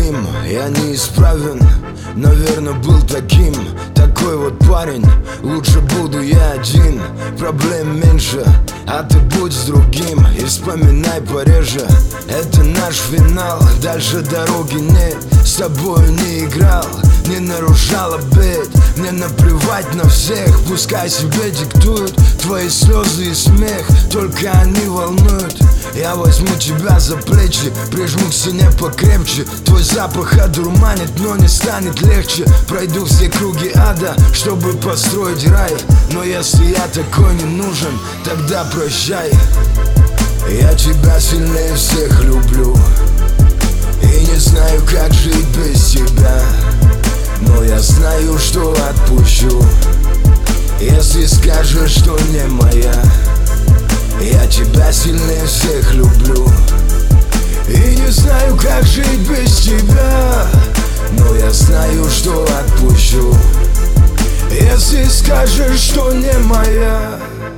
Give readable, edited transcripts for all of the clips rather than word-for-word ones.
другим. Я неисправен, наверное, был таким. Такой вот парень, лучше буду я один. Проблем меньше, а ты будь с другим. И вспоминай пореже, это наш финал. Дальше дороги нет, с тобою не играл, не нарушал обет. Мне наплевать на всех, пускай себе диктуют твои слезы и смех, только они волнуют. Я возьму тебя за плечи, прижму к стене покрепче. Твой запах одурманит, но не станет легче. Пройду все круги ада, чтобы построить рай. Но если я такой не нужен, тогда прощай. Я тебя сильнее всех люблю и не знаю, как жить без тебя. Но я знаю, что отпущу, если скажешь, что не моя. Я тебя сильнее всех люблю и не знаю, как жить без тебя. Но я знаю, что отпущу, если скажешь, что не моя.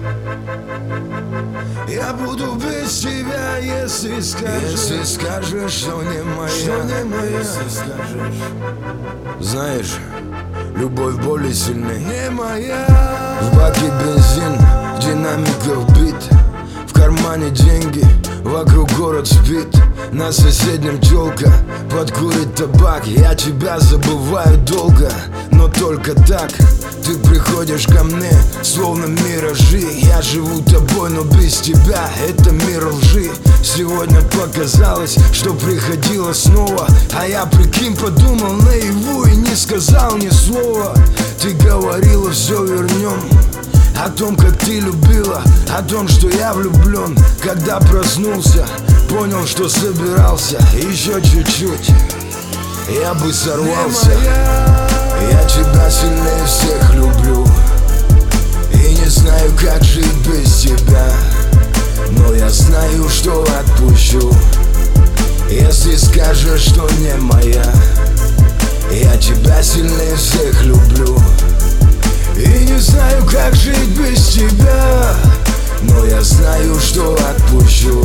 Я буду без тебя, если скажешь, что не моя. Знаешь, любовь более сильнее не моя. В баке бензин, в динамиках бит, в кармане деньги, вокруг город спит. На соседнем тёлка подкурит табак. Я тебя забываю долго, но только так. Ты приходишь ко мне, словно миражи. Я живу тобой, но без тебя это мир лжи. Сегодня показалось, что приходила снова, а я, прикинь, подумал наяву и не сказал ни слова. Ты говорила, все вернем, о том, как ты любила, о том, что я влюблен. Когда проснулся, понял, что собирался еще чуть-чуть, я бы сорвался. Я тебя сильнее всех люблю и не знаю, как жить без тебя. Но я знаю, что отпущу, если скажешь, что не моя. Я тебя сильнее всех люблю и не знаю, как жить без тебя. Но я знаю, что отпущу,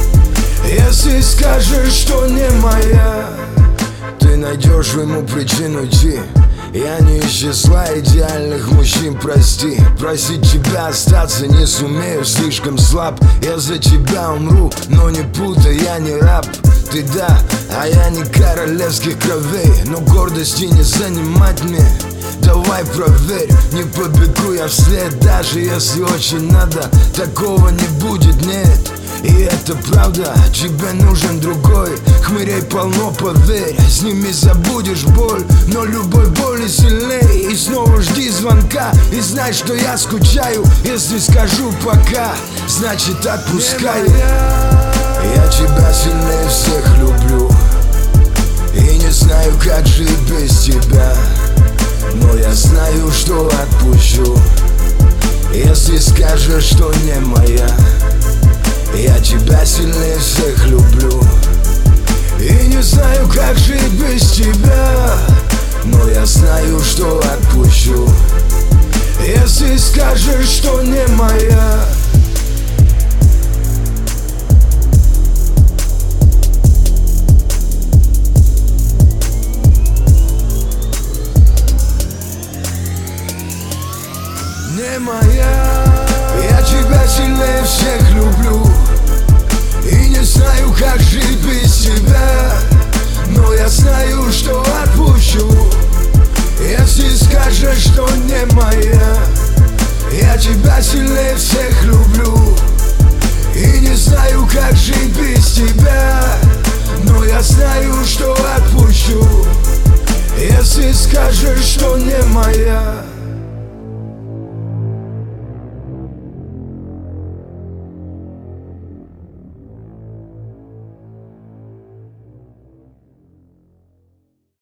если скажешь, что не моя. Ты найдешь ему причину идти. Я не из числа идеальных мужчин, прости. Просить тебя остаться не сумею, слишком слаб. Я за тебя умру, но не путай, я не раб. Ты да, а я не королевских кровей, но гордости не занимать мне. Давай проверь, не побегу я вслед, даже если очень надо. Такого не будет, нет. И это правда, тебе нужен другой. Хмырей полно, поверь, с ними забудешь боль. Но любой боли сильней. И снова жди звонка и знай, что я скучаю. Если скажу пока, значит отпускаю. Я тебя сильнее всех люблю и не знаю, как жить без тебя. Но я знаю, что отпущу, если скажешь, что не моя. Я тебя сильнее всех люблю и не знаю, как жить без тебя. Но я знаю, что отпущу, если скажешь, что не моя. Не моя. Я тебя сильнее всех люблю и не знаю, как жить без тебя. Но я знаю, что отпущу, если скажешь, что не моя. Я тебя сильнее всех люблю и не знаю, как жить без тебя. Но я знаю, что отпущу, если скажешь, что не моя.